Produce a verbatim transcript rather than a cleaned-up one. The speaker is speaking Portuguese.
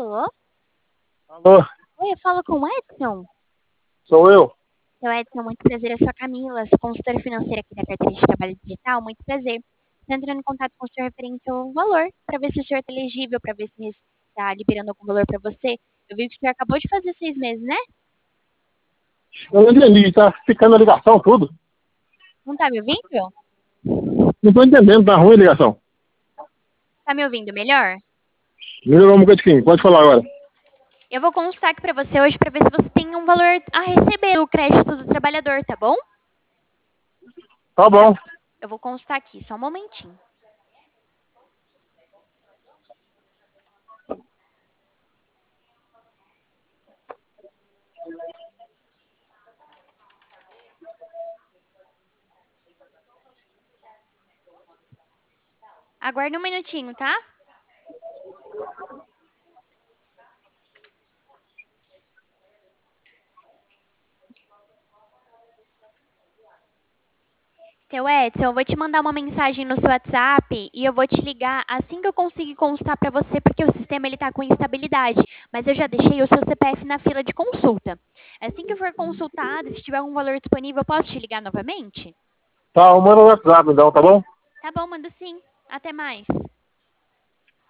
Alô? Alô, Oi, eu falo com o Edson. sou eu. Seu Edson, muito prazer. Eu sou a Camila, sou consultora financeira aqui da carteira de trabalho digital. Muito prazer. Estou entrando em contato com o senhor referente ao valor, para ver se o senhor está elegível, para ver se está liberando algum valor para você. Eu vi que o senhor acabou de fazer seis meses, né? Eu não entendi, tá ficando a ligação tudo. Não está me ouvindo? Não tô entendendo, tá ruim a ligação. Está me ouvindo melhor? Melhorou um bocadinho, pode falar agora. Eu vou consultar aqui para você hoje para ver se você tem um valor a receber do crédito do trabalhador, tá bom? Tá bom. Eu vou consultar aqui, só um momentinho. Aguarde um minutinho, tá? Seu Edson, eu vou te mandar uma mensagem no seu WhatsApp e eu vou te ligar assim que eu conseguir consultar para você, porque o sistema ele tá com instabilidade. Mas eu já deixei o seu C P F na fila de consulta. Assim que for consultado, se tiver um valor disponível, eu posso te ligar novamente? Tá, manda no WhatsApp então, tá bom? Tá bom, mando sim. Até mais.